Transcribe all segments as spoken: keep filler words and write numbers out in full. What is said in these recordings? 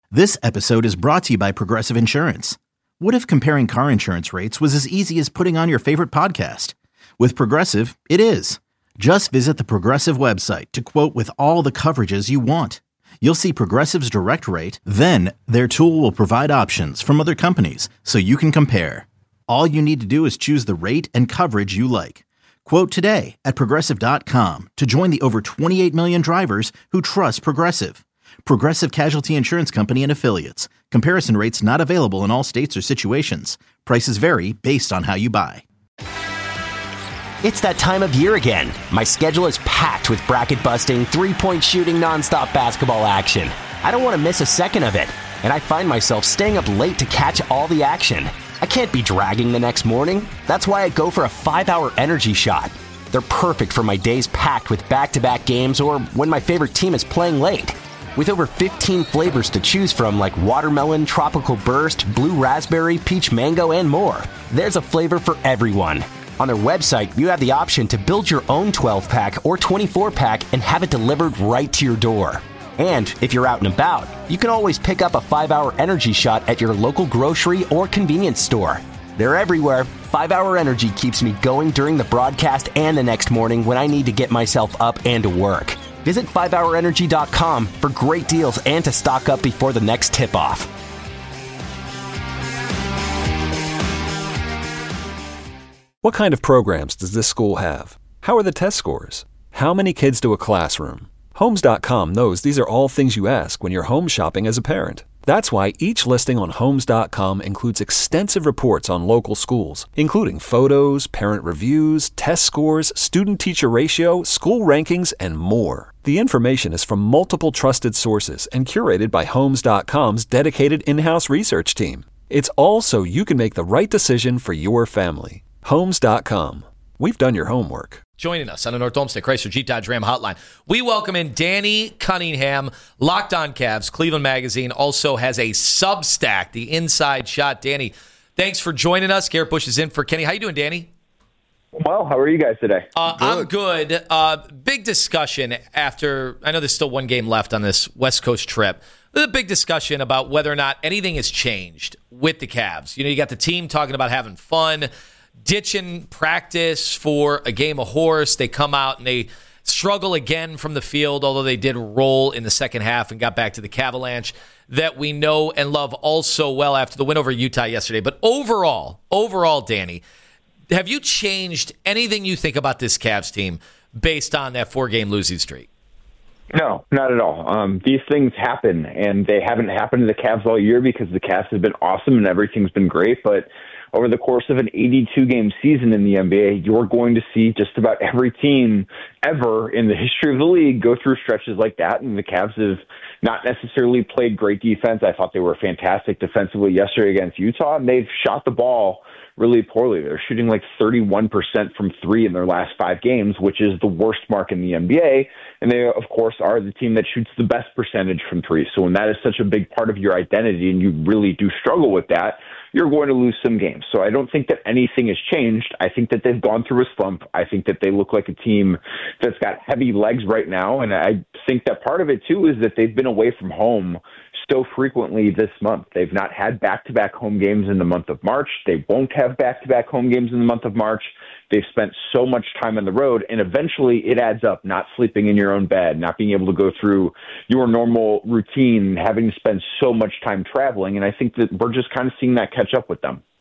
This episode is brought to you by Progressive Insurance. What if comparing car insurance rates was as easy as putting on your favorite podcast? With Progressive, it is. Just visit the Progressive website to quote with all the coverages you want. You'll see Progressive's direct rate, then their tool will provide options from other companies so you can compare. All you need to do is choose the rate and coverage you like. Quote today at progressive dot com to join the over twenty-eight million drivers who trust Progressive. Progressive Casualty Insurance Company and Affiliates. Comparison rates not available in all states or situations. Prices vary based on how you buy. It's that time of year again. My schedule is packed with bracket-busting, three-point shooting, nonstop basketball action. I don't want to miss a second of it, and I find myself staying up late to catch all the action. I can't be dragging the next morning. That's why I go for a five-hour energy shot. They're perfect for my days packed with back-to-back games or when my favorite team is playing late. With over fifteen flavors to choose from like watermelon, tropical burst, blue raspberry, peach mango, and more, there's a flavor for everyone. On their website, you have the option to build your own twelve-pack or twenty-four-pack and have it delivered right to your door. And if you're out and about, you can always pick up a five-hour energy shot at your local grocery or convenience store. They're everywhere. five-hour Energy keeps me going during the broadcast and the next morning when I need to get myself up and to work. Visit five hour energy dot com for great deals and to stock up before the next tip-off. What kind of programs does this school have? How are the test scores? How many kids do a classroom? Homes dot com knows these are all things you ask when you're home shopping as a parent. That's why each listing on Homes dot com includes extensive reports on local schools, including photos, parent reviews, test scores, student-teacher ratio, school rankings, and more. The information is from multiple trusted sources and curated by Homes dot com's dedicated in-house research team. It's all so you can make the right decision for your family. Homes dot com. We've done your homework. Joining us on the North Olmsted Chrysler Jeep Dodge Ram hotline, we welcome in Danny Cunningham. Locked On Cavs, Cleveland Magazine also has a Substack, The Inside Shot. Danny, thanks for joining us. Garrett Bush is in for Kenny. How you doing, Danny? Well, how are you guys today? Uh, good. I'm good. Uh, big discussion after, I know there's still one game left on this West Coast trip. There's a big discussion about whether or not anything has changed with the Cavs. You know, you got the team talking about having fun, ditching practice for a game of horse. They come out and they struggle again from the field, although they did roll in the second half and got back to the Cavalanche that we know and love all so well after the win over Utah yesterday. But overall, overall, Danny, have you changed anything you think about this Cavs team based on that four-game losing streak? No, not at all. Um, these things happen, and they haven't happened to the Cavs all year because the Cavs have been awesome and everything's been great, but over the course of an eighty-two game season in the N B A, you're going to see just about every team ever in the history of the league go through stretches like that, and the Cavs have not necessarily played great defense. I thought they were fantastic defensively yesterday against Utah, and they've shot the ball really poorly. They're shooting like thirty-one percent from three in their last five games, which is the worst mark in the N B A, and they, of course, are the team that shoots the best percentage from three. So when that is such a big part of your identity and you really do struggle with that, you're going to lose some games. So I don't think that anything has changed. I think that they've gone through a slump. I think that they look like a team that's got heavy legs right now. And I think that part of it, too, is that they've been away from home so frequently this month. They've not had back-to-back home games in the month of March. They won't have back-to-back home games in the month of March. They've spent so much time on the road, and eventually it adds up, not sleeping in your own bed, not being able to go through your normal routine, having to spend so much time traveling, and I think that we're just kind of seeing that catch up with them.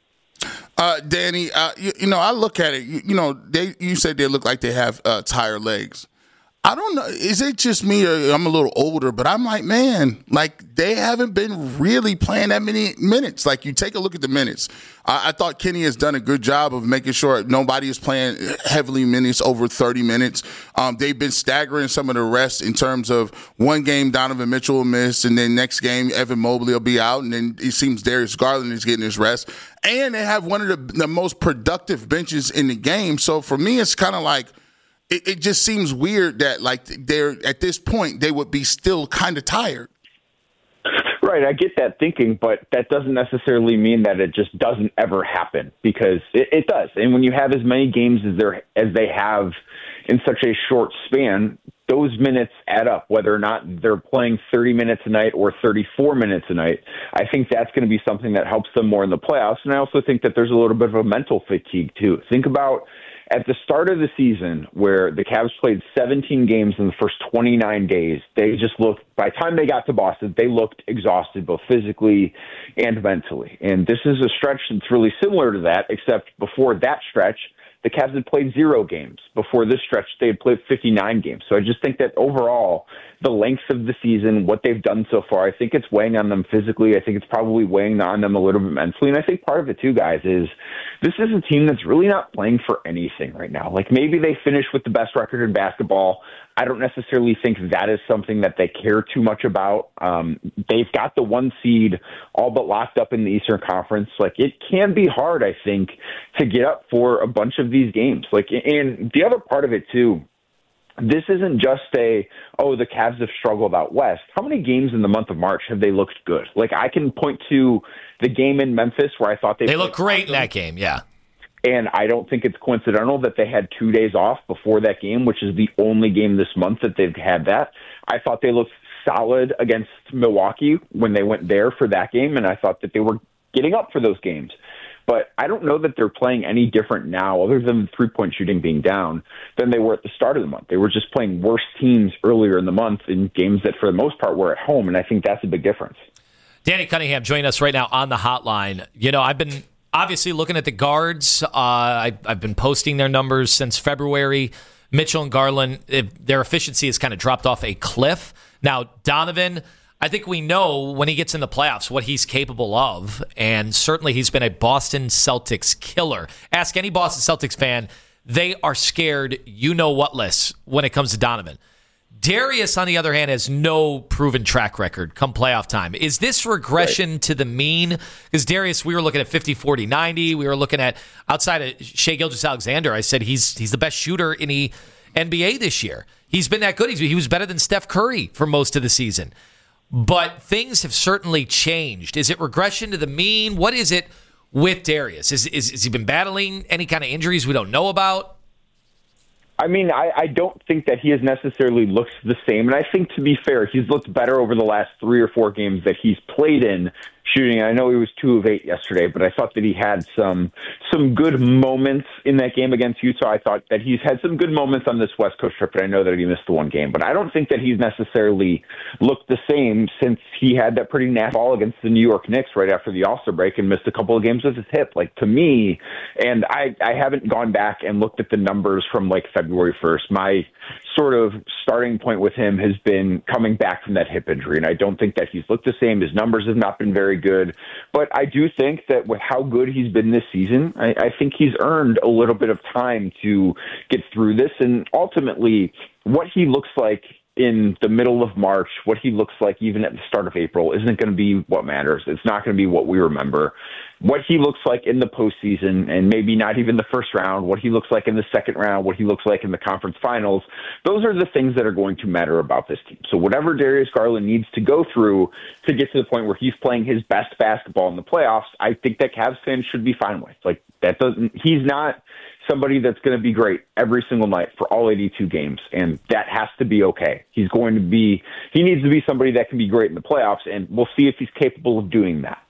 Uh, Danny, uh, you, you know, I look at it, you, you know, they you said they look like they have uh, tired legs. I don't know. Is it just me or I'm a little older, but I'm like, man, like they haven't been really playing that many minutes. Like you take a look at the minutes. I, I thought Kenny has done a good job of making sure nobody is playing heavily minutes over thirty minutes. Um, they've been staggering some of the rest in terms of one game Donovan Mitchell will miss, and then next game Evan Mobley will be out, and then it seems Darius Garland is getting his rest. And they have one of the, the most productive benches in the game. So for me, it's kind of like, It, it just seems weird that, like, they're at this point they would be still kind of tired. Right, I get that thinking, but that doesn't necessarily mean that it just doesn't ever happen, because it, it does. And when you have as many games as there as they have in such a short span, those minutes add up, whether or not they're playing thirty minutes a night or thirty-four minutes a night. I think that's going to be something that helps them more in the playoffs. And I also think that there's a little bit of a mental fatigue, too. Think about at the start of the season where the Cavs played seventeen games in the first twenty-nine days. They just looked, by the time they got to Boston, they looked exhausted, both physically and mentally. And this is a stretch that's really similar to that, except before that stretch, the Cavs had played zero games. Before this stretch, they had played fifty-nine games. So I just think that overall, the length of the season, what they've done so far, I think it's weighing on them physically. I think it's probably weighing on them a little bit mentally. And I think part of it too, guys, is this is a team that's really not playing for anything right now. Like maybe they finish with the best record in basketball. I don't necessarily think that is something that they care too much about. Um, they've got the one seed all but locked up in the Eastern Conference. Like it can be hard, I think, to get up for a bunch of these games. Like, and the other part of it too, this isn't just a, oh, the Cavs have struggled out west. How many games in the month of March have they looked good? Like I can point to the game in Memphis where I thought they they looked great awesome. in that game, yeah. And I don't think it's coincidental that they had two days off before that game, which is the only game this month that they've had that. I thought they looked solid against Milwaukee when they went there for that game, and I thought that they were getting up for those games. But I don't know that they're playing any different now, other than the three-point shooting being down, than they were at the start of the month. They were just playing worse teams earlier in the month in games that, for the most part, were at home, and I think that's a big difference. Danny Cunningham joining us right now on the hotline. You know, I've been obviously looking at the guards. Uh, I, I've been posting their numbers since February. Mitchell and Garland, it, their efficiency has kind of dropped off a cliff. Now, Donovan, I think we know when he gets in the playoffs what he's capable of, and certainly he's been a Boston Celtics killer. Ask any Boston Celtics fan, they are scared you-know-what-less when it comes to Donovan. Darius, on the other hand, has no proven track record come playoff time. Is this regression right to the mean? Because Darius, we were looking at fifty, forty, ninety. We were looking at, outside of Shai Gilgeous-Alexander, I said he's he's the best shooter in the N B A this year. He's been that good. He's, he was better than Steph Curry for most of the season. But things have certainly changed. Is it regression to the mean? What is it with Darius? Is, is, has he been battling any kind of injuries we don't know about? I mean, I, I don't think that he has necessarily looked the same. And I think, to be fair, he's looked better over the last three or four games that he's played in shooting. I know he was two of eight yesterday, but I thought that he had some some good moments in that game against Utah. I thought that he's had some good moments on this West Coast trip, but I know that he missed the one game. But I don't think that he's necessarily looked the same since he had that pretty nasty ball against the New York Knicks right after the All-Star break and missed a couple of games with his hip. Like, to me, and I, I haven't gone back and looked at the numbers from, like, February first. My sort of starting point with him has been coming back from that hip injury, and I don't think that he's looked the same. His numbers have not been very good, but I do think that with how good he's been this season, I, I think he's earned a little bit of time to get through this, and ultimately what he looks like in the middle of March, what he looks like even at the start of April isn't going to be what matters. It's not going to be what we remember. What he looks like in the postseason, and maybe not even the first round, what he looks like in the second round, what he looks like in the conference finals, those are the things that are going to matter about this team. So whatever Darius Garland needs to go through to get to the point where he's playing his best basketball in the playoffs, I think that Cavs fans should be fine with. Like, that doesn't, he's not somebody that's going to be great every single night for all eighty-two games, and that has to be okay. He's going to be, he needs to be somebody that can be great in the playoffs, and we'll see if he's capable of doing that.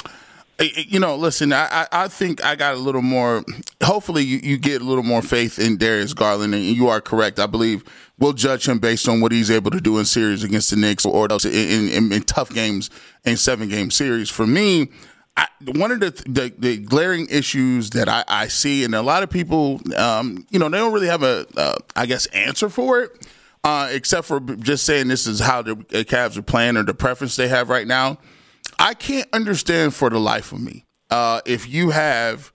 You know, listen, I, I think I got a little more, hopefully you, you get a little more faith in Darius Garland, and you are correct. I believe we'll judge him based on what he's able to do in series against the Knicks or in, in, in tough games in seven-game series. For me, I, one of the, the the glaring issues that I, I see, and a lot of people, um, you know, they don't really have a, uh, I guess, answer for it, uh, except for just saying this is how the Cavs are playing or the preference they have right now. I can't understand for the life of me uh, if you have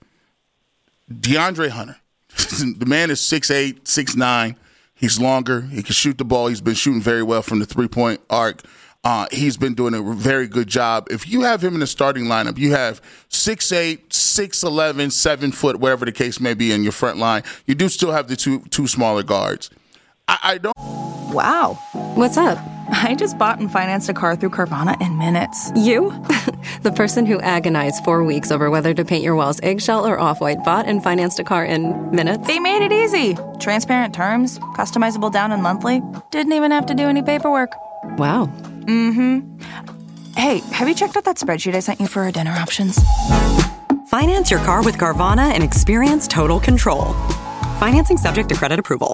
DeAndre Hunter. The man is six eight, six nine. He's longer. He can shoot the ball. He's been shooting very well from the three-point arc. Uh, he's been doing a very good job. If you have him in the starting lineup, you have six eight, six eleven, seven foot, wherever the case may be in your front line. You do still have the two two smaller guards. I, I don't. Wow. What's up? I just bought and financed a car through Carvana in minutes. You? The person who agonized four weeks over whether to paint your walls eggshell or off-white bought and financed a car in minutes. They made it easy. Transparent terms, customizable down and monthly. Didn't even have to do any paperwork. Wow. Mm-hmm. Hey, have you checked out that spreadsheet I sent you for our dinner options? Finance your car with Carvana and experience total control. Financing subject to credit approval.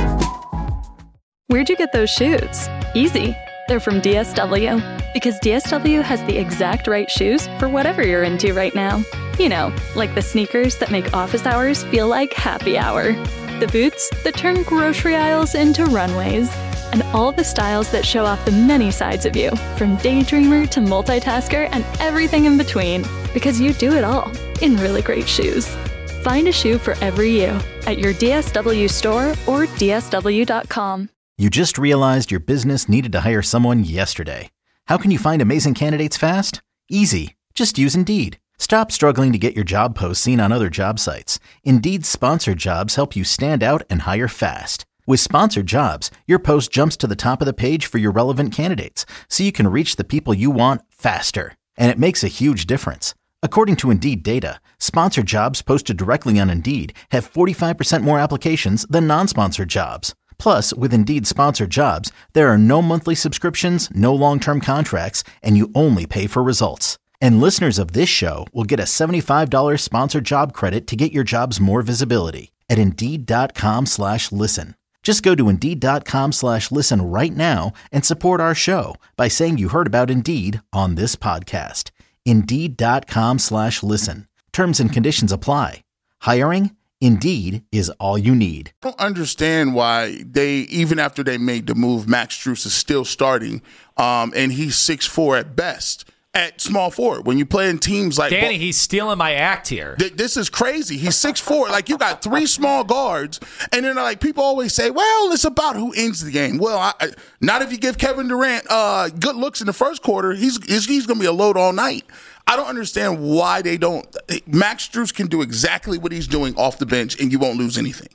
Where'd you get those shoes? Easy. They're from D S W. Because D S W has the exact right shoes for whatever you're into right now. You know, like the sneakers that make office hours feel like happy hour. The boots that turn grocery aisles into runways. And all the styles that show off the many sides of you, from daydreamer to multitasker and everything in between. Because you do it all in really great shoes. Find a shoe for every you at your D S W store or D S W dot com. You just realized your business needed to hire someone yesterday. How can you find amazing candidates fast? Easy. Just use Indeed. Stop struggling to get your job posts seen on other job sites. Indeed's sponsored jobs help you stand out and hire fast. With sponsored jobs, your post jumps to the top of the page for your relevant candidates, so you can reach the people you want faster. And it makes a huge difference. According to Indeed data, sponsored jobs posted directly on Indeed have forty-five percent more applications than non-sponsored jobs. Plus, with Indeed sponsored jobs, there are no monthly subscriptions, no long-term contracts, and you only pay for results. And listeners of this show will get a seventy-five dollars sponsored job credit to get your jobs more visibility at Indeed.com slash listen. Just go to Indeed.com slash listen right now and support our show by saying you heard about Indeed on this podcast. Indeed.com slash listen. Terms and conditions apply. Hiring? Indeed is all you need. I don't understand why they, even after they made the move, Max Strus is still starting, um, and he's six foot four at best. At small forward, when you play in teams like Danny, he's stealing my act here. Th- this is crazy. He's six foot four. Like, you got three small guards, and then like people always say, "Well, it's about who ends the game." Well, I, I, not if you give Kevin Durant uh, good looks in the first quarter. He's he's, he's going to be a load all night. I don't understand why they don't. Max Strus can do exactly what he's doing off the bench, and you won't lose anything.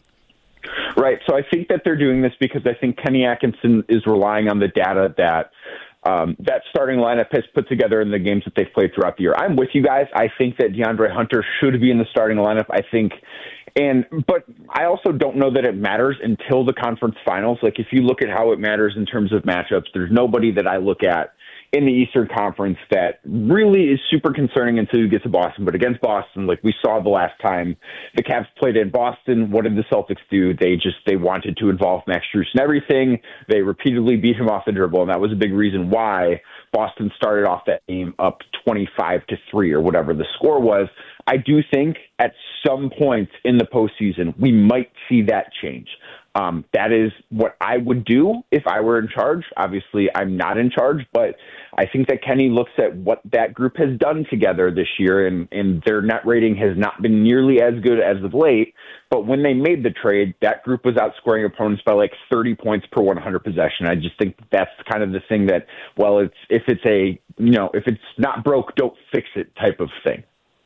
Right. So I think that they're doing this because I think Kenny Atkinson is relying on the data that. Um, that starting lineup has put together in the games that they've played throughout the year. I'm with you guys. I think that DeAndre Hunter should be in the starting lineup. I think, and but I also don't know that it matters until the conference finals. Like, if you look at how it matters in terms of matchups, there's nobody that I look at in the Eastern Conference that really is super concerning until you get to Boston. But against Boston, like we saw the last time the Cavs played in Boston, what did the Celtics do? They just, they wanted to involve Max Strus in everything. They repeatedly beat him off the dribble, and that was a big reason why Boston started off that game up twenty-five to three or whatever the score was. I do think at some point in the postseason, we might see that change. Um, that is what I would do if I were in charge. Obviously, I'm not in charge, but I think that Kenny looks at what that group has done together this year, and, and their net rating has not been nearly as good as of late. But when they made the trade, that group was outscoring opponents by like thirty points per one hundred possession. I just think that's kind of the thing that, well, it's if it's a, you know, if it's not broke, don't fix it type of thing.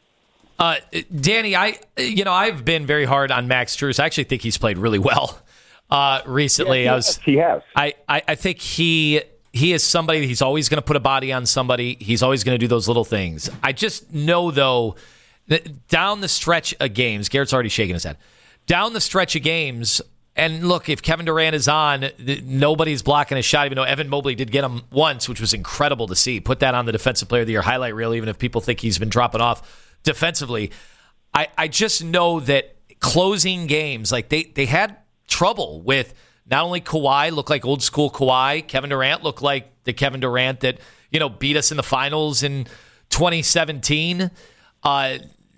Uh, Danny, I, you know, I've been very hard on Max Strus. I actually think he's played really well. Uh, recently, yeah, I was. He has. I, I, I think he he is somebody. He's always going to put a body on somebody. He's always going to do those little things. I just know though that down the stretch of games, Garrett's already shaking his head. Down the stretch of games, and look, if Kevin Durant is on, nobody's blocking a shot. Even though Evan Mobley did get him once, which was incredible to see. Put that on the Defensive Player of the Year highlight reel. Even if people think he's been dropping off defensively, I, I just know that closing games, like they they had. trouble with not only Kawhi looked like old school Kawhi, Kevin Durant looked like the Kevin Durant that, you know, beat us in the finals in twenty seventeen. Uh,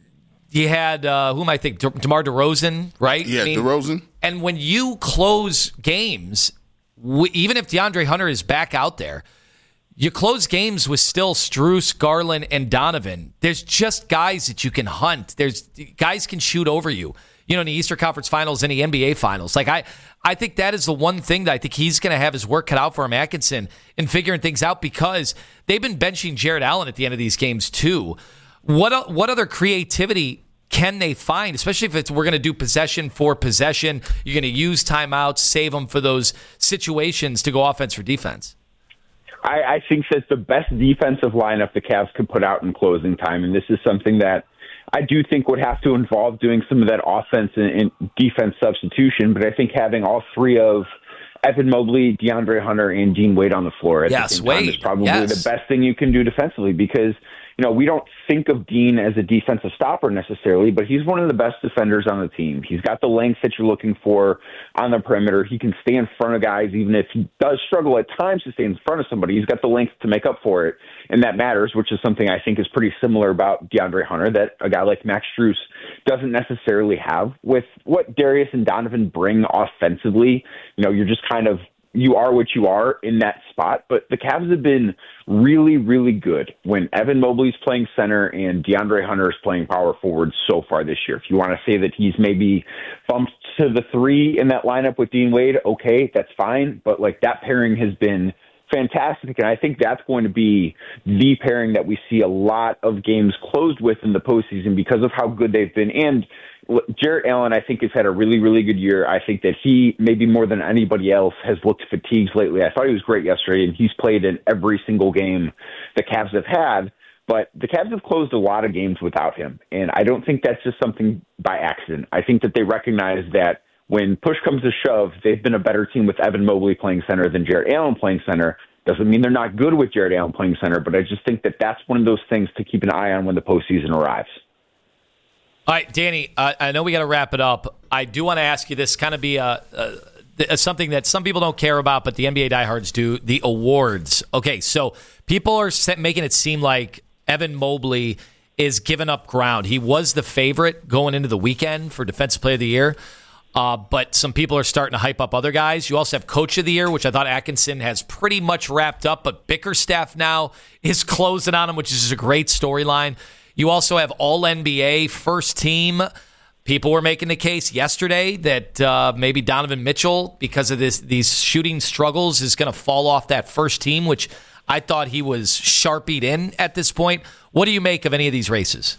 you had, uh, who am I think, De- DeMar DeRozan, right? Yeah, I mean, DeRozan. And when you close games, w- even if DeAndre Hunter is back out there, you close games with still Strus, Garland, and Donovan. There's just guys that you can hunt. There's guys can shoot over you. You know, in the Eastern Conference Finals and the N B A Finals. Like, I, I think that is the one thing that I think he's going to have his work cut out for him, Atkinson, in figuring things out, because they've been benching Jarrett Allen at the end of these games, too. What what other creativity can they find, especially if it's we're going to do possession for possession? You're going to use timeouts, save them for those situations to go offense or defense. I, I think that the best defensive lineup the Cavs could put out in closing time, and this is something that I do think would have to involve doing some of that offense and, and defense substitution, but I think having all three of Evan Mobley, DeAndre Hunter, and Dean Wade on the floor at yes, the same Wade. time is probably yes. the best thing you can do defensively because, you know, we don't think of Dean as a defensive stopper necessarily, but he's one of the best defenders on the team. He's got the length that you're looking for on the perimeter. He can stay in front of guys, even if he does struggle at times to stay in front of somebody. He's got the length to make up for it, and that matters, which is something I think is pretty similar about DeAndre Hunter that a guy like Max Strus doesn't necessarily have. With what Darius and Donovan bring offensively, you know, you're just kind of you are what you are in that spot, but the Cavs have been really, really good when Evan Mobley's playing center and DeAndre Hunter is playing power forward so far this year. If you want to say that he's maybe bumped to the three in that lineup with Dean Wade, okay, that's fine, but like that pairing has been fantastic, and I think that's going to be the pairing that we see a lot of games closed with in the postseason because of how good they've been. And Jarrett Allen, I think, has had a really, really good year. I think that he, maybe more than anybody else, has looked fatigued lately. I thought he was great yesterday, and he's played in every single game the Cavs have had. But the Cavs have closed a lot of games without him, and I don't think that's just something by accident. I think that they recognize that when push comes to shove, they've been a better team with Evan Mobley playing center than Jarrett Allen playing center. Doesn't mean they're not good with Jarrett Allen playing center, but I just think that that's one of those things to keep an eye on when the postseason arrives. All right, Danny, uh, I know we got to wrap it up. I do want to ask you this, kind of be a, a, a, something that some people don't care about, but the N B A diehards do, the awards. Okay, so people are set, making it seem like Evan Mobley is giving up ground. He was the favorite going into the weekend for Defensive Player of the Year, uh, but some people are starting to hype up other guys. You also have Coach of the Year, which I thought Atkinson has pretty much wrapped up, but Bickerstaff now is closing on him, which is a great storyline. You also have All N B A first team. People were making the case yesterday that uh, maybe Donovan Mitchell, because of this, these shooting struggles, is going to fall off that first team, which I thought he was sharpied in at this point. What do you make of any of these races?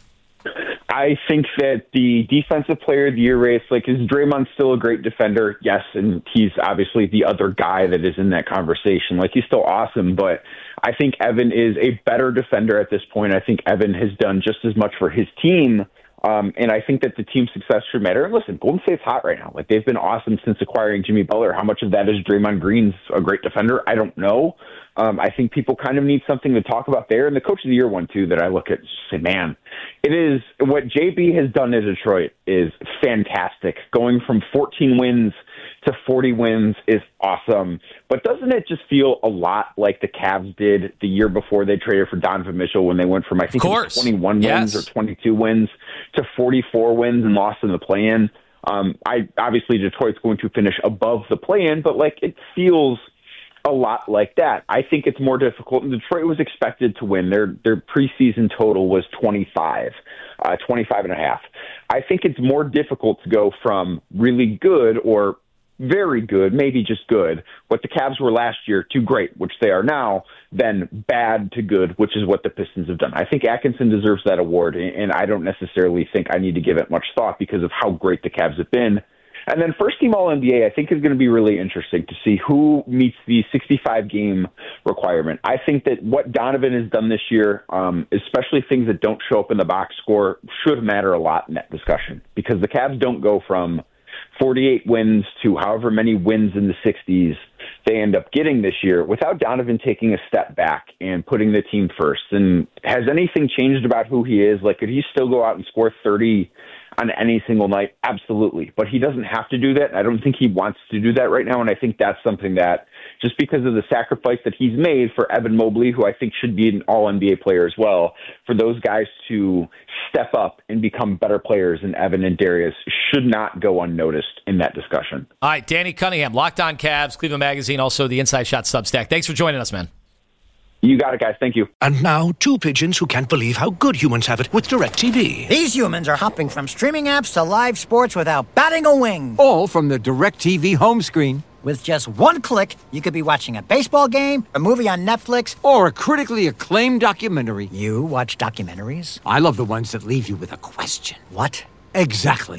I think that the Defensive Player of the Year race, like, is Draymond still a great defender? Yes, and he's obviously the other guy that is in that conversation. Like, he's still awesome, but I think Evan is a better defender at this point. I think Evan has done just as much for his team, um, and I think that the team's success should matter. And listen, Golden State's hot right now. Like, they've been awesome since acquiring Jimmy Butler. How much of that is Draymond Green's a great defender? I don't know. Um, I think people kind of need something to talk about there. And the Coach of the Year one, too, that I look at and say, man, it is what J B has done in Detroit is fantastic. Going from fourteen wins to forty wins is awesome. But doesn't it just feel a lot like the Cavs did the year before they traded for Donovan Mitchell when they went from, I think, it was twenty-one yes. wins or twenty-two wins to forty-four wins and lost in the play-in? Um, I obviously, Detroit's going to finish above the play-in, but like it feels a lot like that. I think it's more difficult. And Detroit was expected to win. Their their preseason total was twenty-five, uh, twenty-five and a half. I think it's more difficult to go from really good or very good, maybe just good, what the Cavs were last year, to great, which they are now, than bad to good, which is what the Pistons have done. I think Atkinson deserves that award, and I don't necessarily think I need to give it much thought because of how great the Cavs have been. And then first team All N B A, I think, is going to be really interesting to see who meets the sixty-five game requirement. I think that what Donovan has done this year, um, especially things that don't show up in the box score, should matter a lot in that discussion because the Cavs don't go from forty-eight wins to however many wins in the sixties they end up getting this year without Donovan taking a step back and putting the team first. And has anything changed about who he is? Like, could he still go out and score thirty on any single night? Absolutely. But he doesn't have to do that. I don't think he wants to do that right now. And I think that's something that, just because of the sacrifice that he's made for Evan Mobley, who I think should be an all N B A player as well, for those guys to step up and become better players than Evan and Darius should not go unnoticed in that discussion. All right, Danny Cunningham, Locked On Cavs, Cleveland Magazine, also the Inside Shot Substack. Thanks for joining us, man. You got it, guys. Thank you. And now, two pigeons who can't believe how good humans have it with DirecTV. These humans are hopping from streaming apps to live sports without batting a wing. All from the DirecTV home screen. With just one click, you could be watching a baseball game, a movie on Netflix, or a critically acclaimed documentary. You watch documentaries? I love the ones that leave you with a question. What? Exactly.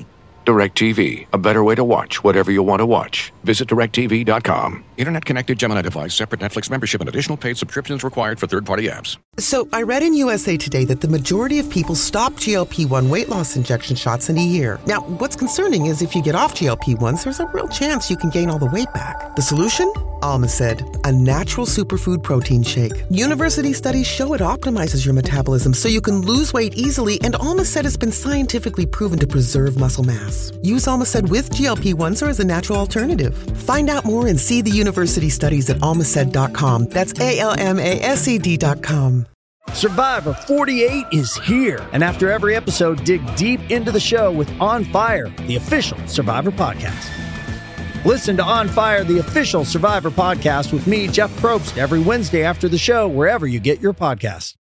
DirecTV, a better way to watch whatever you want to watch. Visit direct T V dot com. Internet-connected Gemini device, separate Netflix membership, and additional paid subscriptions required for third-party apps. So I read in U S A Today that the majority of people stop G L P one weight loss injection shots in a year. Now, what's concerning is if you get off G L P ones, there's a real chance you can gain all the weight back. The solution? Almacid, a natural superfood protein shake. University studies show it optimizes your metabolism so you can lose weight easily, and Almacid has been scientifically proven to preserve muscle mass. Use Almacid with G L P ones or as a natural alternative. Find out more and see the university studies at almacid dot com. That's A L M A S E D dot com. Survivor forty-eight is here. And after every episode, dig deep into the show with On Fire, the official Survivor podcast. Listen to On Fire, the official Survivor podcast with me, Jeff Probst, every Wednesday after the show, wherever you get your podcasts.